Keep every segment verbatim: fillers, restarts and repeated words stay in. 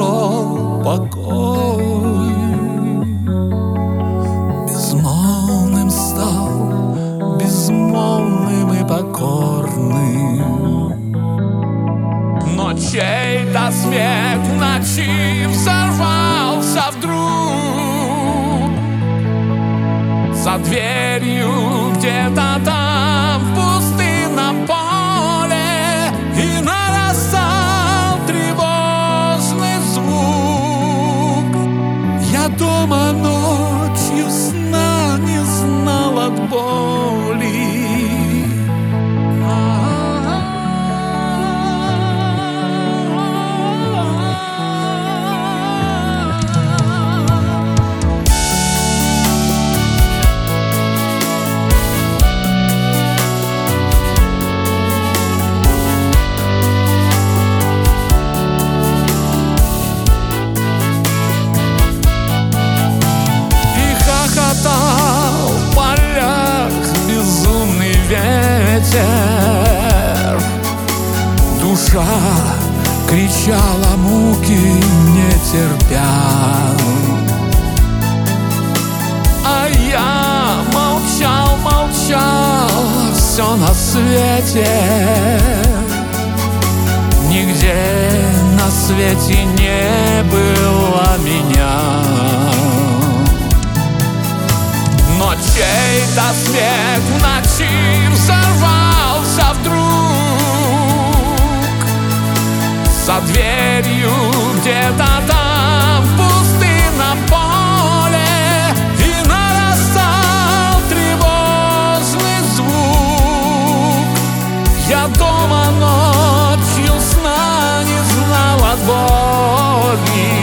пришел покой. Безмолвным стал, безмолвным и покорным, но чей-то смех в ночи взорвался вдруг. За дверью где-то там в пустынном поле и нарастал тревожный звук. Я дома ночью сна не знал от боли. В полях безумный ветер, душа кричала муки не терпя, а я молчал, молчал, все на свете. Нигде на свете не было меня. Но чей-то смех в ночи взорвался вдруг. За дверью где-то там в пустынном поле и нарастал тревожный звук. Я дома ночью сна не знал от боли.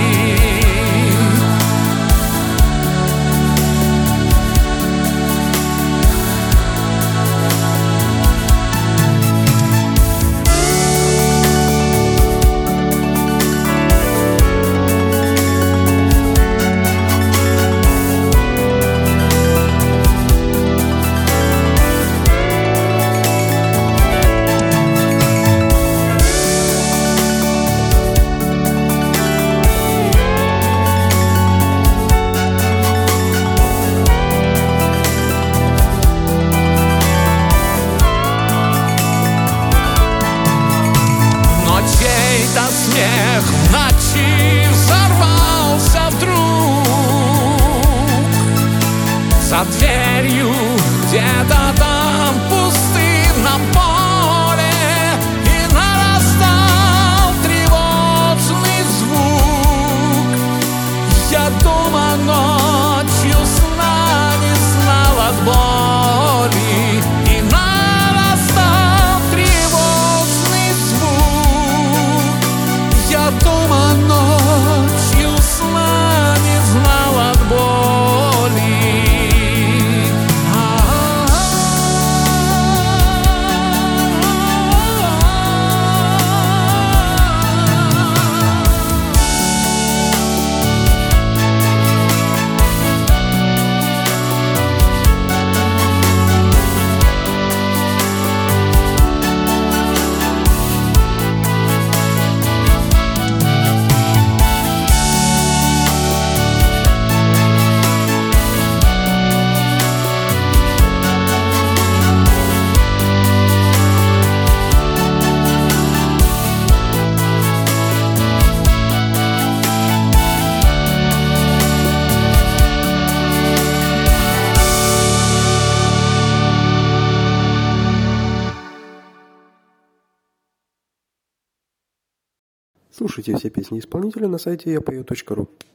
Чей-то смех в ночи взорвался вдруг. За дверью где-то там в пустынном поле и нарастал тревожный звук. Я дома ночью сна не знал от боли. И нарастал тревожный звук. Я дома ночью сна не знал от боли. Слушайте все песни исполнителя на сайте я пою точка ру.